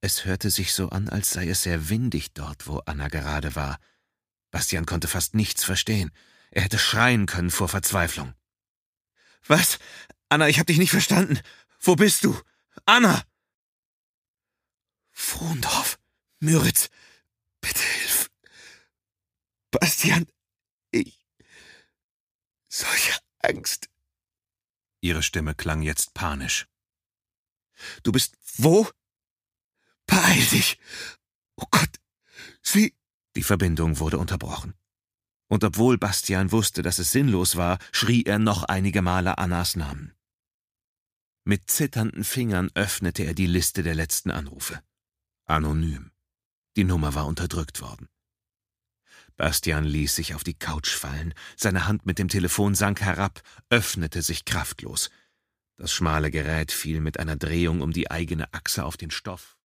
Es hörte sich so an, als sei es sehr windig dort, wo Anna gerade war. Bastian konnte fast nichts verstehen. Er hätte schreien können vor Verzweiflung. »Was? Anna, ich hab dich nicht verstanden. Wo bist du? Anna!« »Frondorf, Müritz, bitte hilf. Bastian, ich... solche Angst.« Ihre Stimme klang jetzt panisch. »Du bist wo? Beeil dich! Oh Gott, sie...« Die Verbindung wurde unterbrochen. Und obwohl Bastian wusste, dass es sinnlos war, schrie er noch einige Male Annas Namen. Mit zitternden Fingern öffnete er die Liste der letzten Anrufe. Anonym. Die Nummer war unterdrückt worden. Bastian ließ sich auf die Couch fallen, seine Hand mit dem Telefon sank herab, öffnete sich kraftlos. Das schmale Gerät fiel mit einer Drehung um die eigene Achse auf den Stoff.